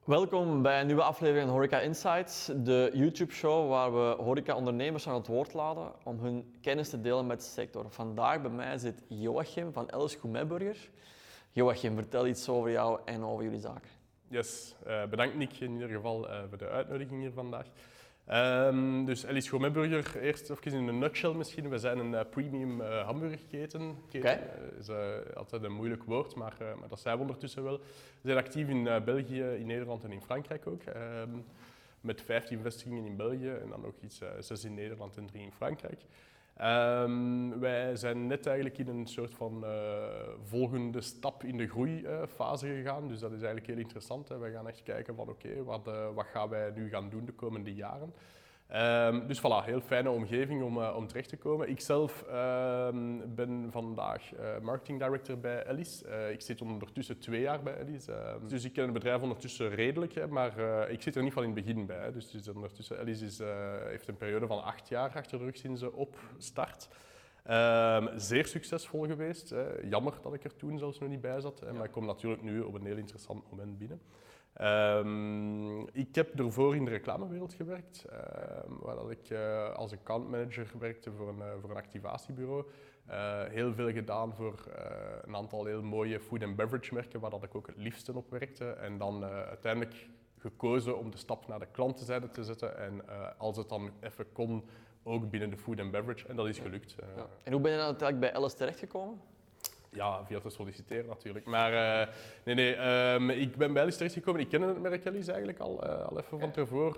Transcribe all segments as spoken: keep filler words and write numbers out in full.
Welkom bij een nieuwe aflevering van Horeca Insights, de YouTube-show waar we horeca-ondernemers aan het woord laten om hun kennis te delen met de sector. Vandaag bij mij zit Joachim van Ellis Gourmetburger. Joachim, vertel iets over jou en over jullie zaak. Yes, uh, bedankt Nick in ieder geval uh, voor de uitnodiging hier vandaag. Um, dus Ellis Gourmetburger, eerst even in een nutshell misschien. We zijn een uh, premium uh, hamburgerketen. Keten. Okay. Uh, is uh, altijd een moeilijk woord, maar, uh, maar dat zijn we ondertussen wel. We zijn actief in uh, België, in Nederland en in Frankrijk ook. Um, met vijftien vestigingen in België en dan ook iets, uh, zes in Nederland en drie in Frankrijk. Um, wij zijn net eigenlijk in een soort van uh, volgende stap in de groeifase uh, gegaan. Dus dat is eigenlijk heel interessant. Hè. Wij gaan echt kijken van oké, okay, wat, uh, wat gaan wij nu gaan doen de komende jaren. Um, dus voilà, heel fijne omgeving om, uh, om terecht te komen. Ik zelf uh, ben vandaag uh, marketing director bij Ellis. Uh, ik zit ondertussen twee jaar bij Ellis. Uh, dus ik ken het bedrijf ondertussen redelijk, hè, maar uh, ik zit er niet van in het begin bij. Hè. Dus, dus ondertussen, Ellis is, uh, heeft een periode van acht jaar achter de rug sinds ze opstart. Um, zeer succesvol geweest. Hè. Jammer dat ik er toen zelfs nog niet bij zat, hè, maar ik kom natuurlijk nu op een heel interessant moment binnen. Um, ik heb ervoor in de reclamewereld gewerkt, um, waar dat ik uh, als accountmanager werkte voor een, uh, voor een activatiebureau. Uh, heel veel gedaan voor uh, een aantal heel mooie food and beverage merken, waar dat ik ook het liefste op werkte. En dan uh, uiteindelijk gekozen om de stap naar de klantenzijde te zetten en uh, als het dan even kon, ook binnen de food and beverage. En dat is gelukt. Uh, ja. En hoe ben je dan uiteindelijk bij Ellis terechtgekomen? Ja, via te solliciteren natuurlijk. Maar uh, nee, nee, um, ik ben bij Ellis terechtgekomen. Ik ken het merk Ellis eigenlijk al, uh, al even van tevoren.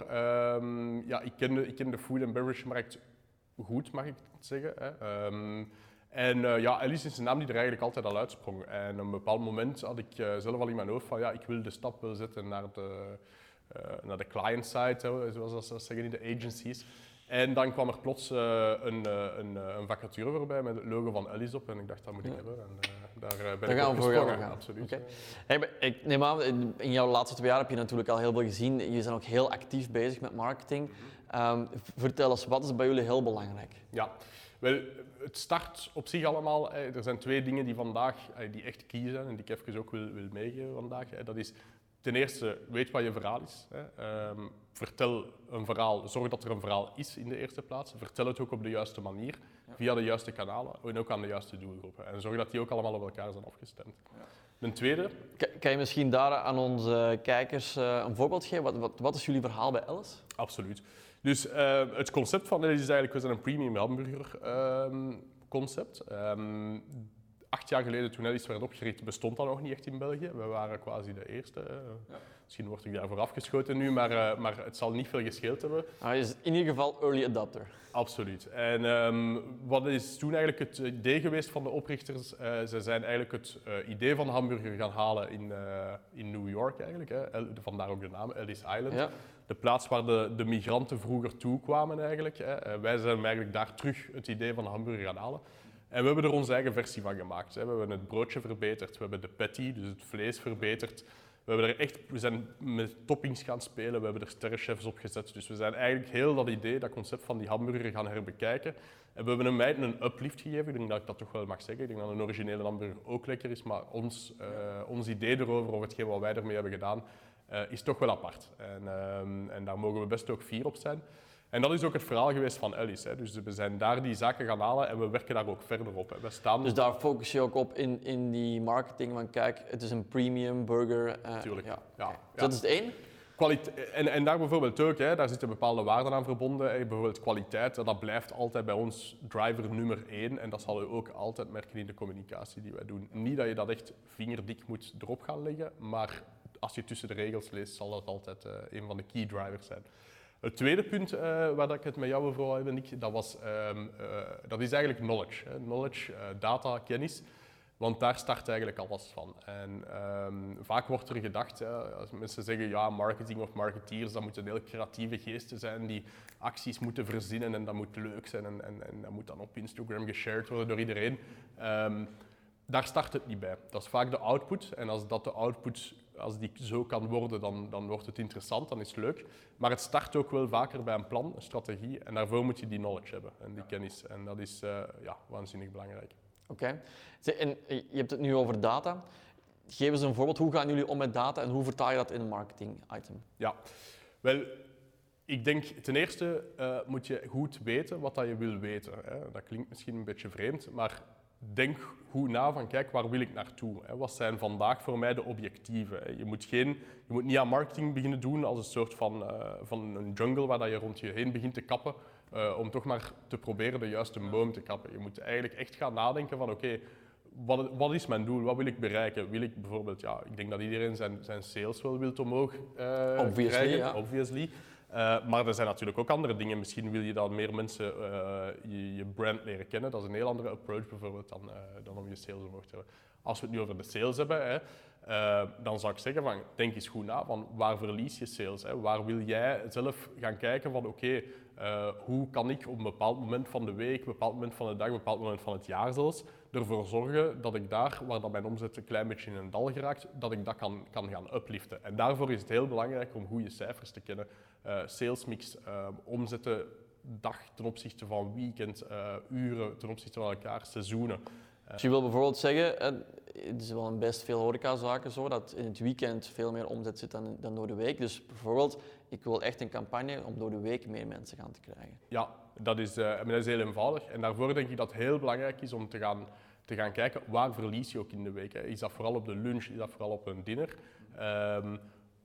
Um, ja, ik ken, de, ik ken de food and beverage markt goed, mag ik zeggen. Hè. Um, en uh, ja, Ellis is een naam die er eigenlijk altijd al uitsprong. En op een bepaald moment had ik uh, zelf al in mijn hoofd van ja, ik wil de stap wel zetten naar de, uh, naar de client side, zoals dat zeggen in de agencies. En dan kwam er plots uh, een, een, een vacature voorbij met het logo van Ellis op en ik dacht, dat moet ik ja. hebben. En uh, daar uh, ben daar ik gaan op we voor gesprongen. gaan. Absoluut. Okay. Hey, ik neem aan, in jouw laatste twee jaar heb je natuurlijk al heel veel gezien. Jullie zijn ook heel actief bezig met marketing. Um, vertel eens, wat is bij jullie heel belangrijk? Ja, wel, het start op zich allemaal. Er zijn twee dingen die vandaag die echt key zijn en die ik even ook wil, wil meegeven vandaag. Dat is ten eerste, weet wat je verhaal is. Um, vertel een verhaal, zorg dat er een verhaal is in de eerste plaats. Vertel het ook op de juiste manier, ja. via de juiste kanalen en ook aan de juiste doelgroepen. En zorg dat die ook allemaal op elkaar zijn afgestemd. Ja. Ten tweede... Kan je misschien daar aan onze kijkers een voorbeeld geven? Wat, wat, wat is jullie verhaal bij Ellis? Absoluut. Dus uh, het concept van Ellis is eigenlijk, we zijn een premium hamburger uh, concept. Um, Acht jaar geleden, toen Ellis werd opgericht, bestond dat nog niet echt in België. We waren quasi de eerste. Ja. Misschien word ik daarvoor afgeschoten nu, maar, uh, maar het zal niet veel gescheeld hebben. Ah, is in ieder geval early adopter. Absoluut. En um, wat is toen eigenlijk het idee geweest van de oprichters? Uh, ze zijn eigenlijk het uh, idee van de hamburger gaan halen in, uh, in New York eigenlijk. Hè. El, vandaar ook de naam, Ellis Island. Ja. De plaats waar de, de migranten vroeger toe kwamen eigenlijk. Hè. Uh, wij zijn eigenlijk daar terug het idee van de hamburger gaan halen. En we hebben er onze eigen versie van gemaakt. We hebben het broodje verbeterd, we hebben de patty, dus het vlees verbeterd. We, hebben er echt, we zijn met toppings gaan spelen, we hebben er sterrenchefs op gezet. Dus we zijn eigenlijk heel dat idee, dat concept van die hamburger gaan herbekijken. En we hebben hem eigenlijk een uplift gegeven, ik denk dat ik dat toch wel mag zeggen. Ik denk dat een originele hamburger ook lekker is, maar ons, uh, ons idee erover, over hetgeen wat wij ermee hebben gedaan, uh, is toch wel apart. En, uh, en daar mogen we best ook fier op zijn. En dat is ook het verhaal geweest van Ellis. Hè. Dus we zijn daar die zaken gaan halen en we werken daar ook verder op. Hè. We staan... Dus daar focus je ook op in, in die marketing van kijk, het is een premium burger. Uh, Tuurlijk, ja. ja. ja. Okay. Dus dat is het één? Kwalite- en, en daar bijvoorbeeld ook, hè, daar zitten bepaalde waarden aan verbonden. Hè. Bijvoorbeeld kwaliteit, dat blijft altijd bij ons driver nummer één. En dat zal je ook altijd merken in de communicatie die wij doen. Niet dat je dat echt vingerdik moet erop gaan leggen, maar als je tussen de regels leest, zal dat altijd uh, een van de key drivers zijn. Het tweede punt uh, waar ik het met jou over wil hebben, Nick, dat, was, um, uh, dat is eigenlijk knowledge. Hè. Knowledge, uh, data, kennis. Want daar start eigenlijk alles van. En um, vaak wordt er gedacht, hè, als mensen zeggen ja, marketing of marketeers, dat moeten heel creatieve geesten zijn die acties moeten verzinnen en dat moet leuk zijn en, en, en dat moet dan op Instagram geshared worden door iedereen. Um, Daar start het niet bij. Dat is vaak de output. En als dat de output, als die zo kan worden, dan, dan wordt het interessant, dan is het leuk. Maar het start ook wel vaker bij een plan, een strategie. En daarvoor moet je die knowledge hebben en die kennis. En dat is uh, ja, waanzinnig belangrijk. Oké. Okay. En je hebt het nu over data. geef eens een voorbeeld. Hoe gaan jullie om met data en hoe vertaal je dat in een marketing item? Ja, wel, ik denk ten eerste uh, moet je goed weten wat dat je wil weten. Hè. Dat klinkt misschien een beetje vreemd, maar denk goed na van kijk, waar wil ik naartoe? Hè? Wat zijn vandaag voor mij de objectieven? Hè? Je moet, geen, je moet niet aan marketing beginnen doen als een soort van, uh, van een jungle waar dat je rond je heen begint te kappen, uh, om toch maar te proberen de juiste boom te kappen. Je moet eigenlijk echt gaan nadenken van oké, okay, wat, wat is mijn doel? Wat wil ik bereiken? Wil ik bijvoorbeeld, ja, ik denk dat iedereen zijn, zijn sales wel wil omhoog uh, obviously, krijgen, ja. obviously. Uh, maar er zijn natuurlijk ook andere dingen. Misschien wil je dan meer mensen uh, je, je brand leren kennen. Dat is een heel andere approach bijvoorbeeld dan, uh, dan om je sales omhoog te hebben. Als we het nu over de sales hebben, hè, uh, dan zou ik zeggen van denk eens goed na van waar verlies je sales? Hè? Waar wil jij zelf gaan kijken van oké, okay, uh, hoe kan ik op een bepaald moment van de week, een bepaald moment van de dag, een bepaald moment van het jaar zelfs, ervoor zorgen dat ik daar, waar dat mijn omzet een klein beetje in een dal geraakt, dat ik dat kan, kan gaan upliften. En daarvoor is het heel belangrijk om goede cijfers te kennen. Uh, salesmix, uh, omzetten, dag ten opzichte van weekend, uh, uren ten opzichte van elkaar, seizoenen. Uh, dus je wil bijvoorbeeld zeggen, uh, het is wel in best veel horecazaken zo, dat in het weekend veel meer omzet zit dan, dan door de week. Dus bijvoorbeeld, ik wil echt een campagne om door de week meer mensen gaan te krijgen. Ja, dat is, uh, dat is heel eenvoudig. En daarvoor denk ik dat het heel belangrijk is om te gaan, te gaan kijken waar verlies je ook in de week. Hè. Is dat vooral op de lunch, is dat vooral op een dinner? Um,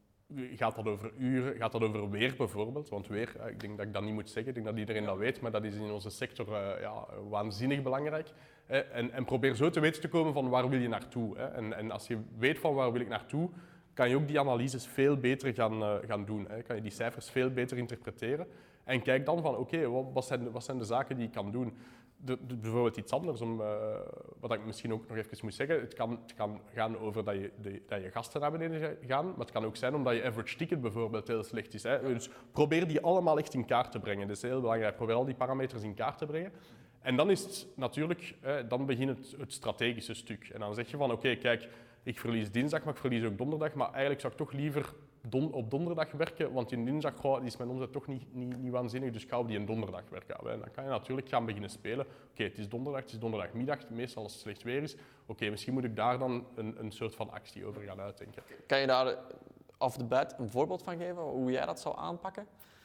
Gaat dat over uren, gaat dat over weer bijvoorbeeld? Want weer, ik denk dat ik dat niet moet zeggen, ik denk dat iedereen dat weet, maar dat is in onze sector uh, ja, waanzinnig belangrijk. Hè? En, en probeer zo te weten te komen van waar wil je naartoe. Hè? En, en als je weet van waar wil ik naartoe, kan je ook die analyses veel beter gaan, uh, gaan doen. Hè? Kan je die cijfers veel beter interpreteren. En kijk dan van oké, okay, wat, wat, zijn, wat zijn de zaken die ik kan doen? De, de, bijvoorbeeld iets anders, om, uh, wat ik misschien ook nog even moet zeggen. Het kan, het kan gaan over dat je, de, dat je gasten naar beneden gaan, maar het kan ook zijn omdat je average ticket bijvoorbeeld heel slecht is. Hè. Dus probeer die allemaal echt in kaart te brengen. Dat is heel belangrijk. Probeer al die parameters in kaart te brengen. En dan is het natuurlijk, hè, dan begint het, het strategische stuk. En dan zeg je van oké, okay, kijk, ik verlies dinsdag, maar ik verlies ook donderdag, maar eigenlijk zou ik toch liever Don, op donderdag werken, want in dinsdag goh, is mijn omzet toch niet, niet, niet waanzinnig, dus ik ga op die een donderdag werken. En dan kan je natuurlijk gaan beginnen spelen. Oké, okay, het is donderdag, het is donderdagmiddag, meestal als het slecht weer is. Oké, okay, misschien moet ik daar dan een, een soort van actie over gaan uitdenken. Kan je daar off the bat een voorbeeld van geven, hoe jij dat zou aanpakken?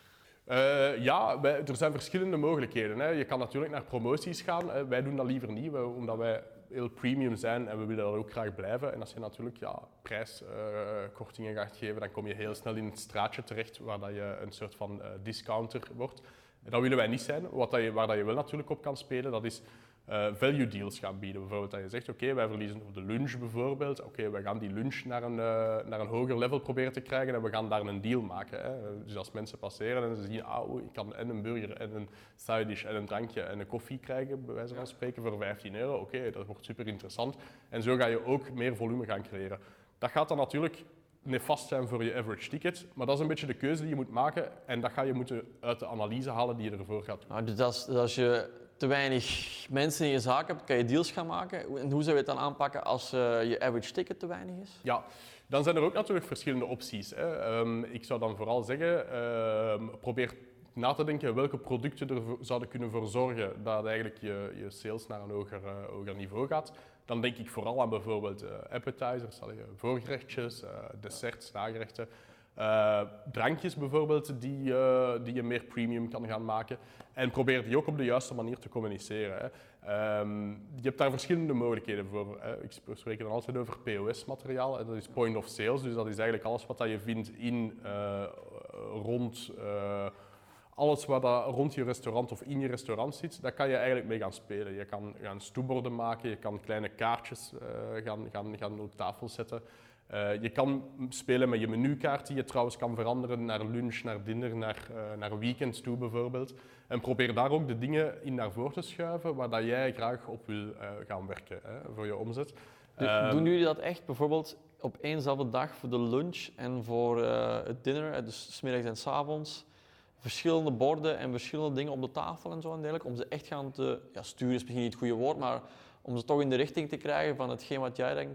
Uh, ja, wij, er zijn verschillende mogelijkheden. Hè. Je kan natuurlijk naar promoties gaan. Hè. Wij doen dat liever niet, wij, omdat wij heel premium zijn en we willen dat ook graag blijven. En als je natuurlijk ja, prijskortingen uh, gaat geven, dan kom je heel snel in het straatje terecht waar dat je een soort van uh, discounter wordt. En dat willen wij niet zijn. Wat dat je, waar dat je wel natuurlijk op kan spelen, dat is uh, value deals gaan bieden. Bijvoorbeeld dat je zegt, oké, okay, wij verliezen op de lunch bijvoorbeeld. Oké, okay, wij gaan die lunch naar een, uh, naar een hoger level proberen te krijgen en we gaan daar een deal maken. Hè. Dus als mensen passeren en ze zien, ah, oh, ik kan en een burger en een side dish en een drankje en een koffie krijgen, bij wijze van spreken, voor vijftien euro. Oké, okay, dat wordt super interessant. En zo ga je ook meer volume gaan creëren. Dat gaat dan natuurlijk nefast zijn voor je average ticket, maar dat is een beetje de keuze die je moet maken en dat ga je moeten uit de analyse halen die je ervoor gaat doen. Nou, dus als, als je te weinig mensen in je zaak hebt, kan je deals gaan maken. En hoe zou je het dan aanpakken als uh, je average ticket te weinig is? Ja, dan zijn er ook natuurlijk verschillende opties. Hè. Um, ik zou dan vooral zeggen, um, probeer na te denken welke producten er zouden kunnen voor zorgen dat eigenlijk je, je sales naar een hoger, uh, hoger niveau gaat. Dan denk ik vooral aan bijvoorbeeld uh, appetizers, voorgerechtjes, uh, desserts, nagerechten. Uh, drankjes bijvoorbeeld die, uh, die je meer premium kan gaan maken. En probeer die ook op de juiste manier te communiceren. Hè. Um, je hebt daar verschillende mogelijkheden voor. Hè. Ik spreek dan altijd over P O S-materiaal. Dat is point of sales, dus dat is eigenlijk alles wat je vindt in, uh, rond... Uh, Alles wat dat rond je restaurant of in je restaurant zit, daar kan je eigenlijk mee gaan spelen. Je kan gaan stoeborden maken, je kan kleine kaartjes uh, gaan, gaan, gaan op tafel zetten. Uh, je kan spelen met je menukaart die je trouwens kan veranderen naar lunch, naar dinner, naar, uh, naar weekends toe bijvoorbeeld. En probeer daar ook de dingen in naar voren te schuiven waar dat jij graag op wil uh, gaan werken hè, voor je omzet. Um, Doen jullie dat echt bijvoorbeeld op éénzelfde dag voor de lunch en voor uh, het dinner, dus 's middags en 's avonds? Verschillende borden en verschillende dingen op de tafel en zo en dergelijke, om ze echt gaan te ja, sturen is misschien niet het goede woord, maar om ze toch in de richting te krijgen van hetgeen wat jij denkt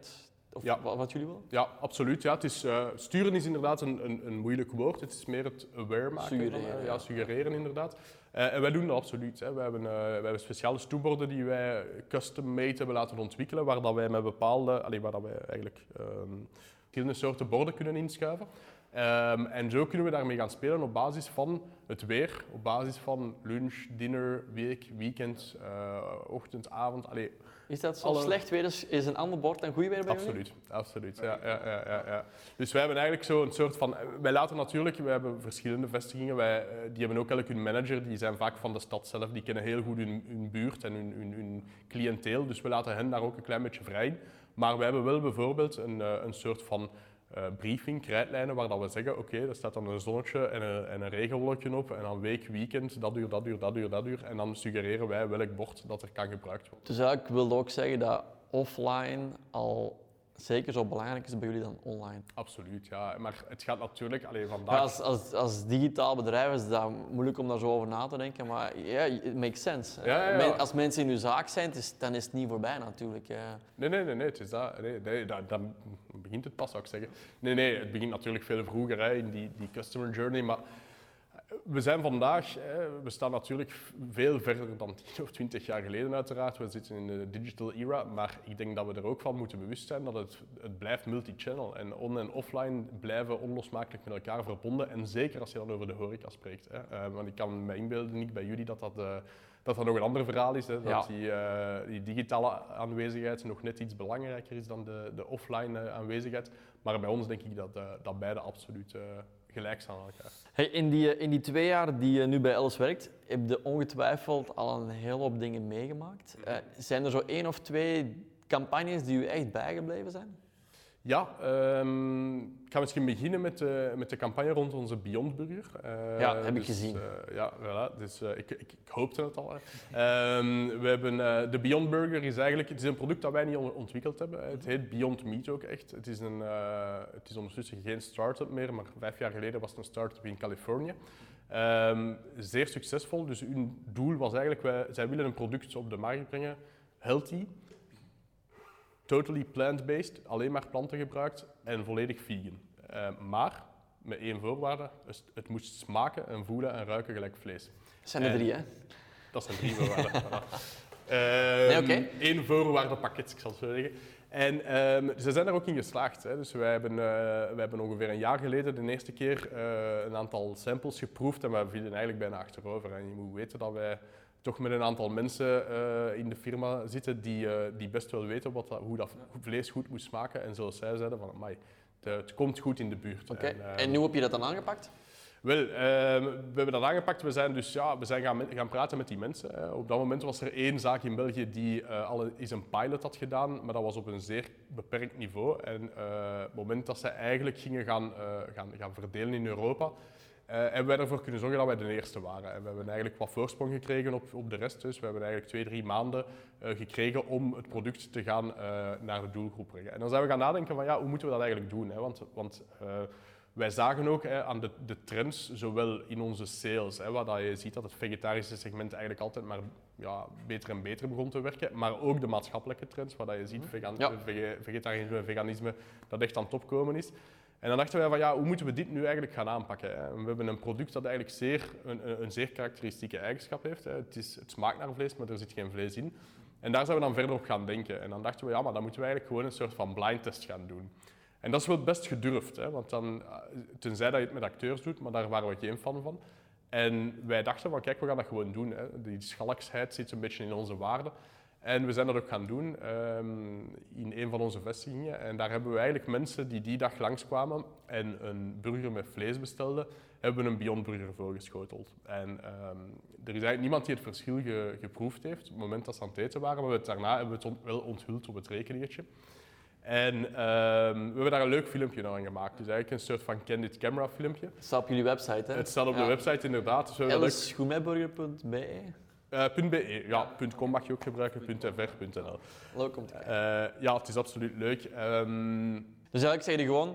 Of Ja. wat, wat jullie willen? Ja, absoluut. Ja. Het is, uh, sturen is inderdaad een, een, een moeilijk woord. Het is meer het aware maken. Suggereren, van, uh, ja. ja, suggereren inderdaad. Uh, en wij doen dat absoluut. Hè. We, hebben, uh, we hebben speciale stoelborden die wij custom-made hebben laten ontwikkelen, waar dat wij met bepaalde, allee, waar dat wij eigenlijk um, verschillende soorten borden kunnen inschuiven. Um, en zo kunnen we daarmee gaan spelen op basis van het weer, op basis van lunch, dinner, week, weekend, uh, ochtend, avond. Allee, Is dat zo alle... slecht weer is, is een ander bord dan goed weer bij Absoluut, jullie? absoluut. Ja, ja, ja, ja, ja. Dus wij hebben eigenlijk zo een soort van... Wij laten natuurlijk, wij hebben verschillende vestigingen, wij, die hebben ook elk hun manager, die zijn vaak van de stad zelf, die kennen heel goed hun, hun buurt en hun, hun, hun cliënteel, dus we laten hen daar ook een klein beetje vrij in. Maar we hebben wel bijvoorbeeld een, een soort van uh, briefing, krijtlijnen, waar dat we zeggen, oké, okay, er staat dan een zonnetje en een, en een regenwolkje op en dan week, weekend, dat uur, dat uur, dat uur, dat uur. En dan suggereren wij welk bord dat er kan gebruikt worden. Dus eigenlijk wilde ook zeggen dat offline al zeker zo belangrijk is bij jullie dan online. Absoluut, ja. Maar het gaat natuurlijk alleen vandaag... Ja, als, als, als digitaal bedrijf is het moeilijk om daar zo over na te denken, maar ja, yeah, it makes sense. Ja, ja, ja. Als mensen in uw zaak zijn, is, dan is het niet voorbij natuurlijk. Ja. Nee, nee, nee, nee, het is dat. Nee, nee, dat, dat begint het pas, zou ik zeggen. Nee, nee, het begint natuurlijk veel vroeger hè, in die, die customer journey, maar we zijn vandaag, hè, we staan natuurlijk veel verder dan tien of twintig jaar geleden uiteraard. We zitten in de digital era, maar ik denk dat we er ook van moeten bewust zijn dat het, het blijft multi-channel. En on- en offline blijven onlosmakelijk met elkaar verbonden. En zeker als je dan over de horeca spreekt. Hè. Uh, want ik kan me inbeelden, niet bij jullie, dat dat, uh, dat dat nog een ander verhaal is. Hè. Dat ja. die, uh, die digitale aanwezigheid nog net iets belangrijker is dan de, de offline uh, aanwezigheid. Maar bij ons denk ik dat, uh, dat beide absoluut... Uh, gelijk staan aan elkaar. Hey, in, die, in die twee jaar die je nu bij Els werkt, heb je ongetwijfeld al een hele hoop dingen meegemaakt. Uh, zijn er zo één of twee campagnes die u echt bijgebleven zijn? Ja, um, ik ga misschien beginnen met de, met de campagne rond onze Beyond Burger. Uh, ja, heb dus, ik gezien. Uh, ja, voilà. Dus, uh, ik, ik, ik hoopte het al. Hè. Um, we hebben, uh, de Beyond Burger is eigenlijk het is een product dat wij niet ontwikkeld hebben. Hè. Het heet Beyond Meat ook echt. Het is, een, uh, het is ondertussen geen start-up meer, maar vijf jaar geleden was het een start-up in Californië. Um, zeer succesvol, dus hun doel was eigenlijk, wij, zij willen een product op de markt brengen, healthy, totally plant-based, alleen maar planten gebruikt en volledig vegan. Uh, maar met één voorwaarde, het moest smaken en voelen en ruiken gelijk vlees. Dat zijn er drie, hè? Dat zijn drie voorwaarden. voilà. uh, nee, okay. Eén voorwaardenpakket, ik zal het zo zeggen. En um, ze zijn er ook in geslaagd. Hè. Dus wij hebben, uh, wij hebben ongeveer een jaar geleden de eerste keer uh, een aantal samples geproefd en wij vielen eigenlijk bijna achterover. En je moet weten dat wij toch met een aantal mensen uh, in de firma zitten die, uh, die best wel weten wat dat, hoe dat vlees goed moet smaken. En zoals zij zeiden, van, amai, het, het komt goed in de buurt. Okay. En, uh, en hoe heb je dat dan aangepakt? Wel, uh, we hebben dat aangepakt. We zijn dus ja, we zijn gaan, gaan praten met die mensen. Hè. Op dat moment was er één zaak in België die uh, al eens een pilot had gedaan, maar dat was op een zeer beperkt niveau. En uh, op het moment dat ze eigenlijk gingen gaan, uh, gaan, gaan verdelen in Europa, Uh, hebben wij ervoor kunnen zorgen dat wij de eerste waren. En we hebben eigenlijk wat voorsprong gekregen op, op de rest. Dus we hebben eigenlijk twee, drie maanden uh, gekregen om het product te gaan uh, naar de doelgroep brengen. En dan zijn we gaan nadenken van ja, hoe moeten we dat eigenlijk doen? Hè? Want, want uh, wij zagen ook hè, aan de, de trends, zowel in onze sales, hè, waar dat je ziet dat het vegetarische segment eigenlijk altijd maar ja, beter en beter begon te werken, maar ook de maatschappelijke trends, waar dat je ziet vegan, ja. vege, vegetarisme en veganisme, dat echt aan het opkomen is. En dan dachten wij van ja, hoe moeten we dit nu eigenlijk gaan aanpakken? Hè? We hebben een product dat eigenlijk zeer, een, een zeer karakteristieke eigenschap heeft. Hè? Het, is, het smaakt naar vlees, maar er zit geen vlees in. En daar zijn we dan verder op gaan denken. En dan dachten we ja, maar dan moeten we eigenlijk gewoon een soort van blind test gaan doen. En dat is wel best gedurfd, hè? Want dan, tenzij dat je het met acteurs doet, maar daar waren we geen fan van. En wij dachten van kijk, we gaan dat gewoon doen. Hè? Die schalksheid zit een beetje in onze waarden. En we zijn dat ook gaan doen um, in een van onze vestigingen. En daar hebben we eigenlijk mensen die die dag langskwamen en een burger met vlees bestelden, hebben we een Beyond Burger voorgeschoteld. En um, er is eigenlijk niemand die het verschil ge, geproefd heeft op het moment dat ze aan het eten waren, maar we het daarna hebben we het on, wel onthuld op het rekeningetje. En um, we hebben daar een leuk filmpje aan gemaakt. Dus eigenlijk een soort van candid camera filmpje. Het staat op jullie website, hè? Het staat op ja. de website inderdaad. Dus els gourmetburger punt b e Uh, .be, ja, .com mag je ook gebruiken, .fr, .nl. Leuk om te kijken. Uh, ja, het is absoluut leuk. Um... Dus eigenlijk zeg je gewoon,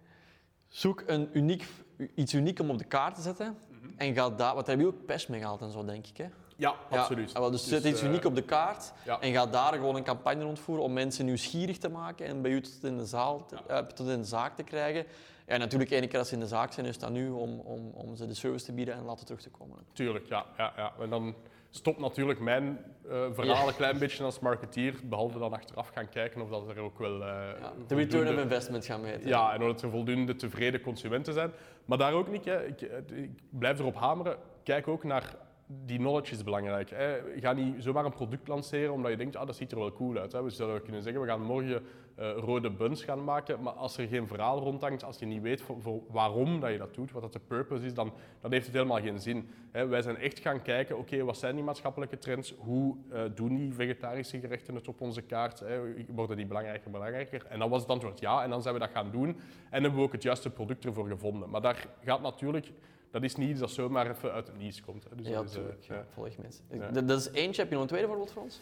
zoek een uniek, iets uniek om op de kaart te zetten. Mm-hmm. En ga daar, wat daar heb je ook pers mee gehaald en zo, denk ik, hè? Ja, absoluut. Ja, dus zet dus, iets uh, uniek op de kaart ja. en ga daar gewoon een campagne rondvoeren om mensen nieuwsgierig te maken en bij u tot in de, zaal te, ja. uh, tot in de zaak te krijgen. En natuurlijk, één keer als ze in de zaak zijn, is dat nu om, om, om ze de service te bieden en laten terug te komen. Tuurlijk, ja. ja, ja. En dan stopt natuurlijk mijn uh, verhaal ja. een klein beetje als marketeer, behalve dan achteraf gaan kijken of dat er ook wel... Uh, ja, de return of investment gaan meten. Ja, en dat er voldoende tevreden consumenten zijn. Maar daar ook niet, hè. Ik, ik blijf erop hameren, kijk ook naar... Die knowledge is belangrijk. Hè. Ga niet zomaar een product lanceren omdat je denkt, ah, dat ziet er wel cool uit. Hè. We zouden kunnen zeggen, we gaan morgen uh, rode buns gaan maken, maar als er geen verhaal rondhangt, als je niet weet voor, voor waarom dat je dat doet, wat dat de purpose is, dan, dan heeft het helemaal geen zin. Hè. Wij zijn echt gaan kijken, oké, okay, wat zijn die maatschappelijke trends? Hoe uh, doen die vegetarische gerechten het op onze kaart? Hè? Worden die belangrijker en belangrijker? En dan was het antwoord ja, en dan zijn we dat gaan doen. En hebben we ook het juiste product ervoor gevonden. Maar daar gaat natuurlijk... Dat is niet iets dat zomaar even uit het niets komt. Hè. Dus ja, dat is, natuurlijk. Uh, ja, volg mensen. Ja. Dat is eentje. Heb je nog een tweede voorbeeld voor ons?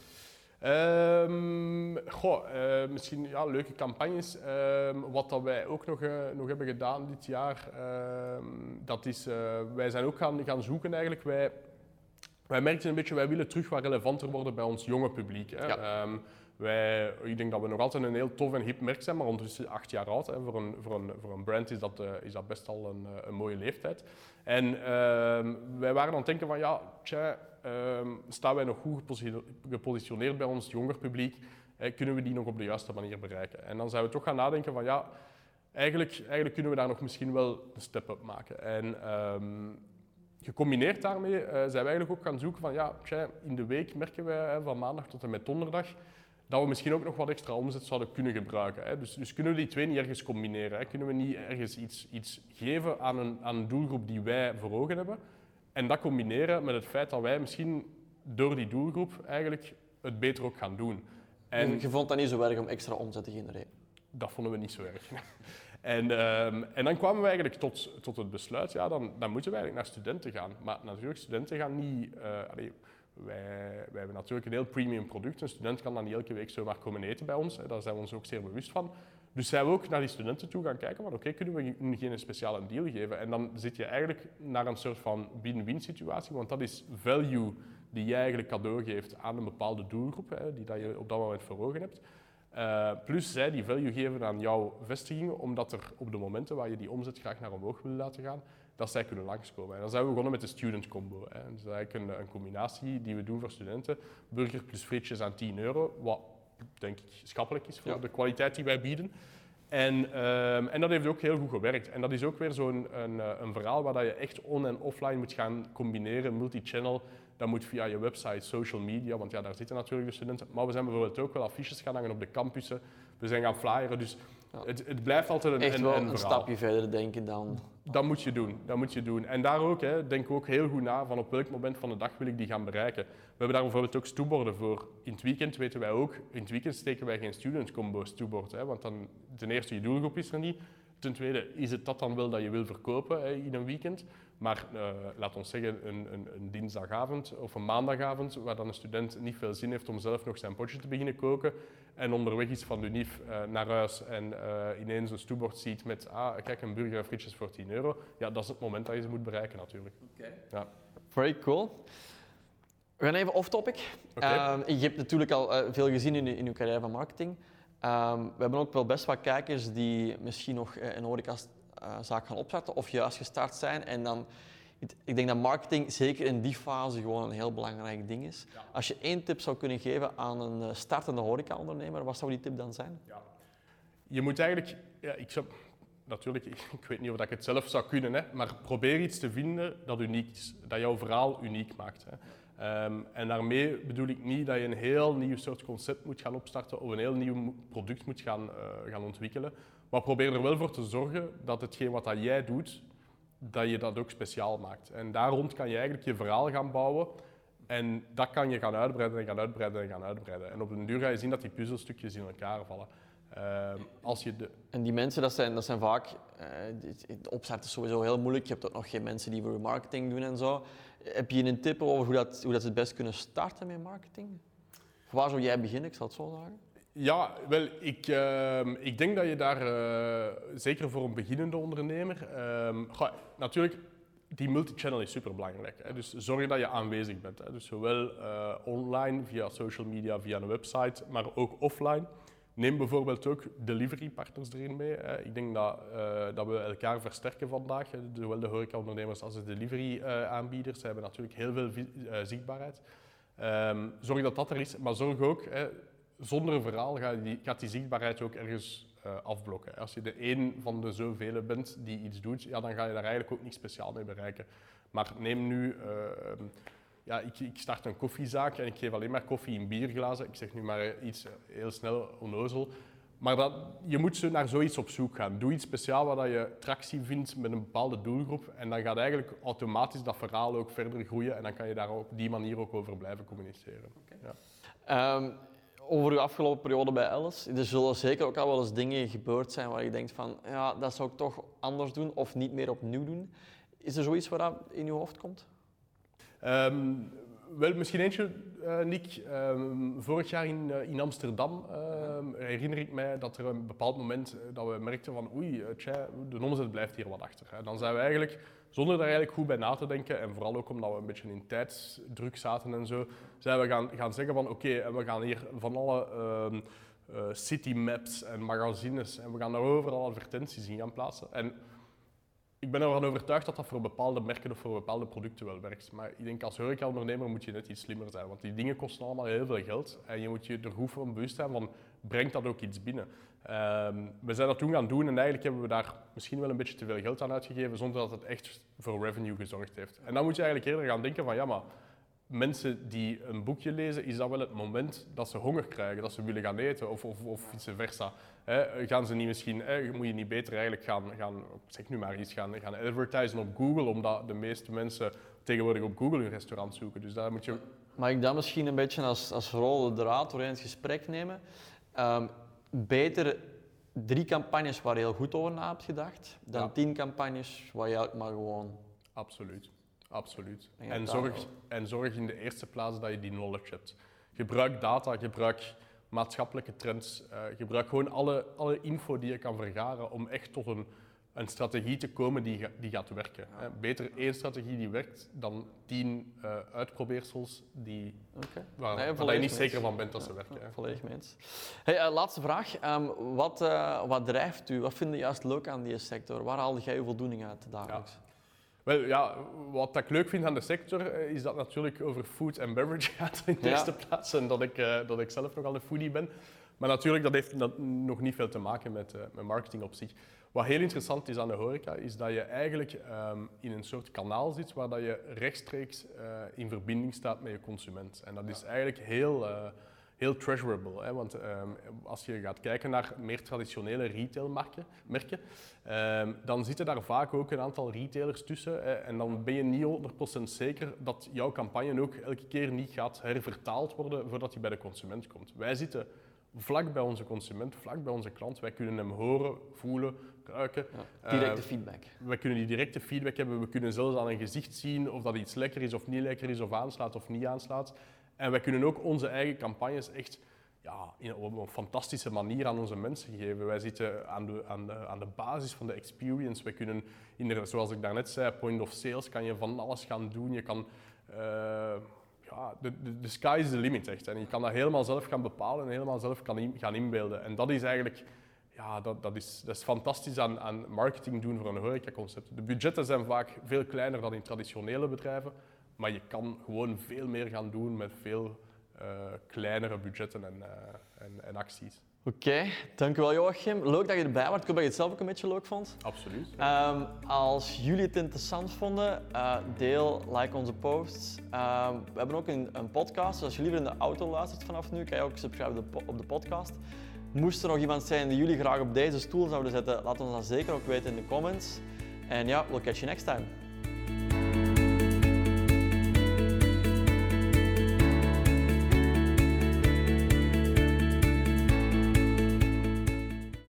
Um, goh, uh, misschien ja, leuke campagnes. Um, wat dat wij ook nog, uh, nog hebben gedaan dit jaar, um, dat is, uh, wij zijn ook gaan, gaan zoeken eigenlijk. Wij, wij merkten een beetje, wij willen terug wat relevanter worden bij ons jonge publiek. Hè. Ja. Um, Wij, ik denk dat we nog altijd een heel tof en hip merk zijn, maar ondertussen acht jaar oud. Hè. Voor, een, voor, een, voor een brand is dat, uh, is dat best al een, een mooie leeftijd. En uh, wij waren aan het denken van, ja, tja, uh, staan wij nog goed gepositioneerd bij ons jonger publiek? Eh, kunnen we die nog op de juiste manier bereiken? En dan zijn we toch gaan nadenken van, ja, eigenlijk, eigenlijk kunnen we daar nog misschien wel een step-up maken. En um, gecombineerd daarmee uh, zijn we eigenlijk ook gaan zoeken van, ja, tja, in de week merken wij hè, van maandag tot en met donderdag, dat we misschien ook nog wat extra omzet zouden kunnen gebruiken. Hè. Dus, dus kunnen we die twee niet ergens combineren? Hè? Kunnen we niet ergens iets, iets geven aan een, aan een doelgroep die wij voor ogen hebben en dat combineren met het feit dat wij misschien door die doelgroep eigenlijk het beter ook gaan doen. En je vond dat niet zo erg om extra omzet te genereren? Dat vonden we niet zo erg. En, um, en dan kwamen we eigenlijk tot, tot het besluit, ja, dan, dan moeten we eigenlijk naar studenten gaan. Maar natuurlijk, studenten gaan niet... Uh, allee, Wij, wij hebben natuurlijk een heel premium product. Een student kan dan niet elke week zomaar komen eten bij ons. Hè. Daar zijn we ons ook zeer bewust van. Dus zijn we ook naar die studenten toe gaan kijken van oké, okay, kunnen we hun geen speciale deal geven? En dan zit je eigenlijk naar een soort van win-win situatie, want dat is value die jij eigenlijk cadeau geeft aan een bepaalde doelgroep, hè, die dat je op dat moment voor ogen hebt. Uh, plus zij die value geven aan jouw vestigingen, omdat er op de momenten waar je die omzet graag naar omhoog wil laten gaan, dat zij kunnen langskomen. En dan zijn we begonnen met de student combo. Hè. Dus dat is eigenlijk een, een combinatie die we doen voor studenten. Burger plus frietjes aan tien euro, wat denk ik schappelijk is voor ja. de kwaliteit die wij bieden. En, um, en dat heeft ook heel goed gewerkt. En dat is ook weer zo'n een, een verhaal waar je echt on- en offline moet gaan combineren, multi-channel. Dat moet via je website, social media, want ja, daar zitten natuurlijk de studenten. Maar we zijn bijvoorbeeld ook wel affiches gaan hangen op de campussen. We zijn gaan flyeren, dus ja. het, het blijft altijd een, echt een, wel een, een verhaal. stapje verder denken dan... Dat moet je doen, dat moet je doen. En daar ook, hè, denk ook heel goed na van op welk moment van de dag wil ik die gaan bereiken. We hebben daar bijvoorbeeld ook stoeborden voor. In het weekend weten wij ook, in het weekend steken wij geen student combo stoebord, hè, want dan ten eerste je doelgroep is er niet. Ten tweede is het dat dan wel dat je wil verkopen hè, in een weekend. Maar uh, laat ons zeggen een, een, een dinsdagavond of een maandagavond waar dan een student niet veel zin heeft om zelf nog zijn potje te beginnen koken en onderweg is van de N I F uh, naar huis en uh, ineens een stoebord ziet met ah, kijk, een burger en frietjes voor tien euro. Ja, dat is het moment dat je ze moet bereiken natuurlijk. Okay. Ja. Very cool. We gaan even off-topic. Okay. Um, je hebt natuurlijk al uh, veel gezien in, in je carrière van marketing. Um, we hebben ook wel best wat kijkers die misschien nog uh, een horecazaak gaan opstarten of juist gestart zijn. En dan, ik denk dat marketing zeker in die fase gewoon een heel belangrijk ding is. Ja. Als je één tip zou kunnen geven aan een startende horecaondernemer, wat zou die tip dan zijn? Ja. Je moet eigenlijk... Ja, ik zou, natuurlijk, ik, ik weet niet of ik het zelf zou kunnen, hè, maar probeer iets te vinden dat uniek is. Dat jouw verhaal uniek maakt. Hè. Um, en daarmee bedoel ik niet dat je een heel nieuw soort concept moet gaan opstarten of een heel nieuw product moet gaan, uh, gaan ontwikkelen. Maar probeer er wel voor te zorgen dat hetgeen wat dat jij doet, dat je dat ook speciaal maakt. En daar rond kan je eigenlijk je verhaal gaan bouwen. En dat kan je gaan uitbreiden en gaan uitbreiden en gaan uitbreiden. En op den duur ga je zien dat die puzzelstukjes in elkaar vallen. Uh, als je de... En die mensen, dat zijn, dat zijn vaak... Uh, de opstart is sowieso heel moeilijk. Je hebt ook nog geen mensen die voor marketing doen en zo. Heb je een tip over hoe, dat, hoe dat ze het best kunnen starten met marketing? Of waar zou jij beginnen, ik zal het zo zeggen? Ja, wel, ik, uh, ik denk dat je daar, uh, zeker voor een beginnende ondernemer... Uh, goh, natuurlijk, die multichannel is super belangrijk. Hè. Dus zorg dat je aanwezig bent. Hè. Dus zowel uh, online, via social media, via een website, maar ook offline. Neem bijvoorbeeld ook delivery partners erin mee. Hè. Ik denk dat, uh, dat we elkaar versterken vandaag. Hè. Zowel de horecaondernemers als de delivery uh, aanbieders. Ze hebben natuurlijk heel veel uh, zichtbaarheid. Um, zorg dat dat er is, maar zorg ook, hè, zonder een verhaal gaat die, gaat die zichtbaarheid ook ergens uh, afblokken. Als je de één van de zoveel bent die iets doet, ja, dan ga je daar eigenlijk ook niks speciaal mee bereiken. Maar neem nu, uh, ja, ik, ik start een koffiezaak en ik geef alleen maar koffie in bierglazen. Ik zeg nu maar iets heel snel onnozel. Maar dat, je moet zo naar zoiets op zoek gaan. Doe iets speciaals waar je tractie vindt met een bepaalde doelgroep. En dan gaat eigenlijk automatisch dat verhaal ook verder groeien. En dan kan je daar op die manier ook over blijven communiceren. Okay. Ja. Um, over uw afgelopen periode bij Alice, er zullen zeker ook al wel eens dingen gebeurd zijn waar je denkt van, ja, dat zou ik toch anders doen of niet meer opnieuw doen. Is er zoiets wat dat in uw hoofd komt? Um, wel, misschien eentje, uh, Nick. Um, vorig jaar in, uh, in Amsterdam uh, herinner ik mij dat er een bepaald moment uh, dat we merkten van oei, uh, tja, de omzet blijft hier wat achter. Hè. Dan zijn we eigenlijk, zonder daar eigenlijk goed bij na te denken, en vooral ook omdat we een beetje in tijdsdruk zaten en zo, zijn we gaan, gaan zeggen van oké, okay, we gaan hier van alle uh, uh, city maps en magazines en we gaan daar overal advertenties in gaan plaatsen. En ik ben ervan overtuigd dat dat voor bepaalde merken of voor bepaalde producten wel werkt. Maar ik denk als horecaondernemer moet je net iets slimmer zijn. Want die dingen kosten allemaal heel veel geld. En je moet je er goed van bewust zijn van, brengt dat ook iets binnen? Um, we zijn dat toen gaan doen en eigenlijk hebben we daar misschien wel een beetje te veel geld aan uitgegeven zonder dat het echt voor revenue gezorgd heeft. En dan moet je eigenlijk eerder gaan denken van, ja maar mensen die een boekje lezen, is dat wel het moment dat ze honger krijgen, dat ze willen gaan eten of, of, of vice versa. He, gaan ze niet misschien, he, moet je niet beter eigenlijk gaan, gaan, zeg nu maar iets, gaan, gaan advertisen op Google, omdat de meeste mensen tegenwoordig op Google hun restaurant zoeken. Dus daar moet je... Mag ik dat misschien een beetje als, als rode draad doorheen het gesprek nemen? Um, beter drie campagnes waar je heel goed over na hebt gedacht, dan ja. tien campagnes waar je eigenlijk maar gewoon... Absoluut. Absoluut. En, en, zorg, en zorg in de eerste plaats dat je die knowledge hebt. Gebruik data, gebruik maatschappelijke trends, uh, gebruik gewoon alle, alle info die je kan vergaren om echt tot een, een strategie te komen die, die gaat werken. Ja. Beter één strategie die werkt dan tien uh, uitprobeersels die, okay. waar, nee, waar je niet zeker van bent dat ja, ze werken. Ja, volledig mee eens. Hey, uh, laatste vraag. Um, wat, uh, wat drijft u? Wat vind je juist leuk aan die sector? Waar haalde jij je voldoening uit dagelijks? Ja. Wel, ja, wat ik leuk vind aan de sector is dat het natuurlijk over food en beverage gaat in de ja. eerste plaats en dat ik, uh, dat ik zelf nogal een foodie ben. Maar natuurlijk, dat heeft dat nog niet veel te maken met, uh, met marketing op zich. Wat heel interessant is aan de horeca, is dat je eigenlijk um, in een soort kanaal zit waar dat je rechtstreeks uh, in verbinding staat met je consument. En dat is eigenlijk heel... Uh, Heel treasurable, hè? Want um, als je gaat kijken naar meer traditionele retailmerken, merken, um, dan zitten daar vaak ook een aantal retailers tussen. Hè? En dan ben je niet honderd procent zeker dat jouw campagne ook elke keer niet gaat hervertaald worden voordat die bij de consument komt. Wij zitten vlak bij onze consument, vlak bij onze klant. Wij kunnen hem horen, voelen, ruiken. Ja, directe uh, feedback. Wij kunnen die directe feedback hebben. We kunnen zelfs aan een gezicht zien of dat iets lekker is of niet lekker is, of aanslaat of niet aanslaat. En wij kunnen ook onze eigen campagnes echt ja, in, op een fantastische manier aan onze mensen geven. Wij zitten aan de, aan de, aan de basis van de experience. Wij kunnen, in de, zoals ik daarnet zei, point of sales, kan je van alles gaan doen. Je kan, uh, ja, de, de, de sky is the limit echt. En je kan dat helemaal zelf gaan bepalen en helemaal zelf kan in, gaan inbeelden. En dat is eigenlijk... Ja, dat, dat, is, dat is fantastisch aan, aan marketing doen voor een horecaconcept. De budgetten zijn vaak veel kleiner dan in traditionele bedrijven. Maar je kan gewoon veel meer gaan doen met veel uh, kleinere budgetten en, uh, en, en acties. Oké, okay, dankjewel Joachim. Leuk dat je erbij was. Ik hoop dat je het zelf ook een beetje leuk vond. Absoluut. Um, als jullie het interessant vonden, uh, deel, like onze posts. Um, we hebben ook een, een podcast, dus als je liever in de auto luistert vanaf nu, kan je ook subscriben op de podcast. Moest er nog iemand zijn die jullie graag op deze stoel zouden zetten, laat ons dat zeker ook weten in de comments. En ja, we'll catch you next time.